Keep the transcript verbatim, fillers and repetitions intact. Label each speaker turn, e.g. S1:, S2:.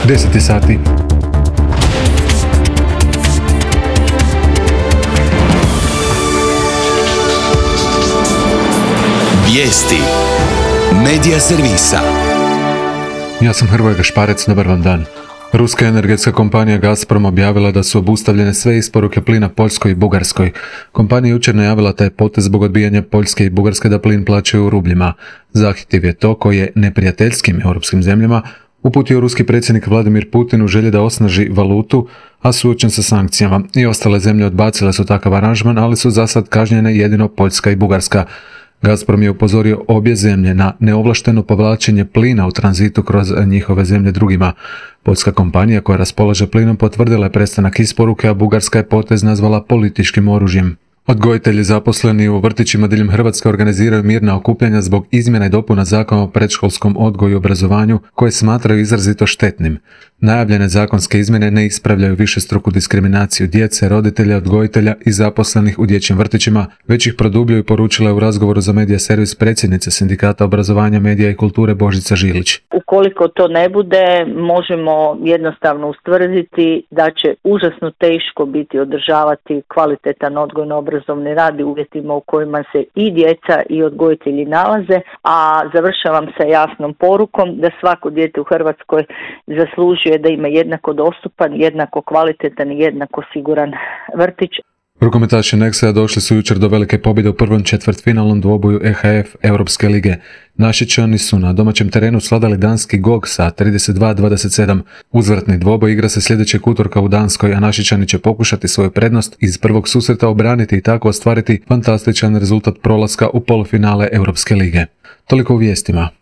S1: deset sati.
S2: Vijesti Medija servisa.
S1: Ja sam Hrvoje Gašparec, dobar vam dan. Ruska energetska kompanija Gazprom objavila da su obustavljene sve isporuke plina Poljskoj i Bugarskoj. Kompanija je jučer najavila taj potez zbog odbijanja Poljske i Bugarske da plin plaćaju u rubljima. Zahtjev je to koji je neprijateljskim europskim zemljama uputio ruski predsjednik Vladimir Putin u želji da osnaži valutu, a suočen sa sankcijama. I ostale zemlje odbacile su takav aranžman, ali su zasad kažnjene jedino Poljska i Bugarska. Gazprom je upozorio obje zemlje na neovlašteno povlačenje plina u tranzitu kroz njihove zemlje drugima. Poljska kompanija koja raspolaže plinom potvrdila je prestanak isporuke, a Bugarska je potez nazvala političkim oružjem. Odgojitelji zaposleni u vrtićima diljem Hrvatske organiziraju mirna okupljanja zbog izmjena i dopuna Zakona o predškolskom odgoju i obrazovanju koje smatraju izrazito štetnim. Najavljene zakonske izmjene ne ispravljaju višestruku diskriminaciju djece, roditelja, odgojitelja i zaposlenih u dječjim vrtićima, već ih produbljuju, poručila je u razgovoru za medija servis predsjednica Sindikata obrazovanja, medija i kulture Božica Žilić.
S3: Ukoliko to ne bude, možemo jednostavno ustvrditi da će užasno teško biti održavati kvalitetan odgojno-obrazovni rad u uvjetima u kojima se i djeca i odgojitelji nalaze, a završavam sa jasnom porukom da svako dijete u Hrvatskoj zaslužuje da ima jednako dostupan, jednako kvalitetan i jednako siguran vrtić.
S1: Rukometaši Nexa došli su jučer do velike pobjede u prvom četvrtfinalnom dvoboju E H F Europske lige. Našičani su na domaćem terenu svladali danski G O G sa trideset dva dvadeset sedam. Uzvratni dvoboj igra se sljedećeg utorka u Danskoj, a Našičani će pokušati svoju prednost iz prvog susreta obraniti i tako ostvariti fantastičan rezultat prolaska u polufinale Europske lige. Toliko u vijestima.